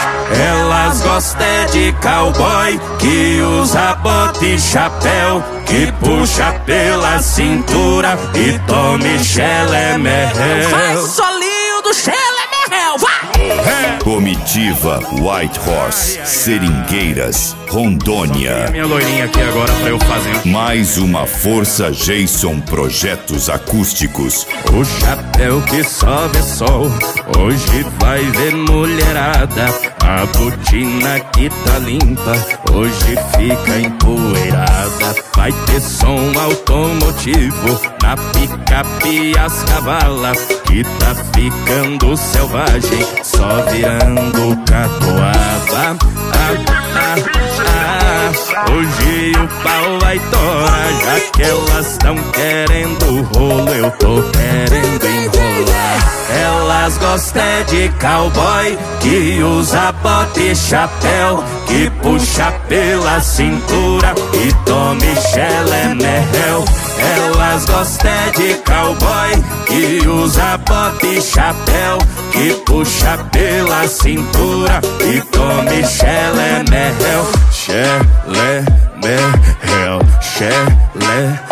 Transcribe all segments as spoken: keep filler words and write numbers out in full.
Elas gostam de cowboy que usa bota e chapéu, que puxa pela cintura e tome Chelemerrel. Faz solinho do Chelemerrel, vai! Comitiva White Horse, Seringueiras, Rondônia. Minha loirinha aqui agora pra eu fazer. Mais uma Força Jason Projetos Acústicos. O chapéu que sobe é sol, hoje vai ver mulherada. A botina que tá limpa, hoje fica empoeirada. Vai ter som automotivo na picape e as cavalas, que tá ficando selvagem, só virando catoaba. Ah, ah, ah, hoje o pau vai torar, já que elas tão querendo rolo, eu tô querendo enrolar. Elas gostam de cowboy que usa bota e chapéu, que puxa pela cintura e tome Chelemerrel. Elas gostam de cowboy que usa bota e chapéu, que puxa pela cintura e tome Chelemerrel. Chelemerrel, Chelemerrel.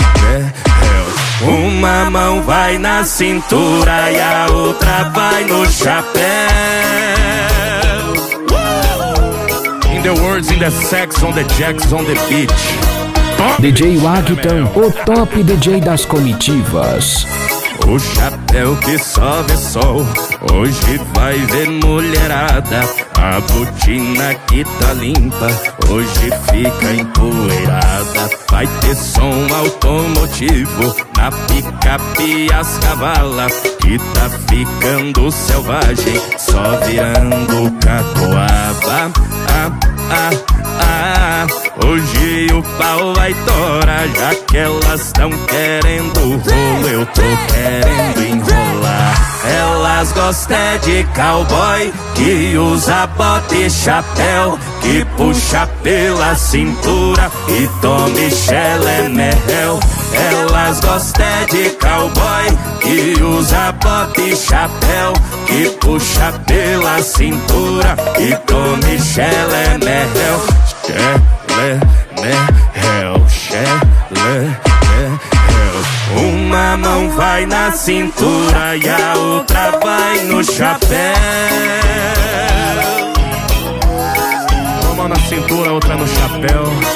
Uma mão vai na cintura e a outra vai no chapéu. In the words, in the sex, on the jacks, on the beach. D J Wagton, o top D J das comitivas. O chapéu que sobe sol, hoje vai ver mulherada. A botina que tá limpa, hoje fica empoeirada. Vai ter som automotivo na picape e as cavalas, que tá ficando selvagem, só virando catoaba. Ah, ah, ah, hoje o pau vai torar, já que elas tão querendo rolo, eu tô querendo enrolar. Elas gostam de cowboy que usa bota e chapéu, que puxa pela cintura e tome Chelemerrel. Elas gostam de cowboy que usa bota e chapéu, que puxa pela cintura e tome Chelemerrel. Chelemerrel, Chelemerrel. Uma mão vai na cintura e a outra vai no chapéu. Uma mão na cintura, outra no chapéu.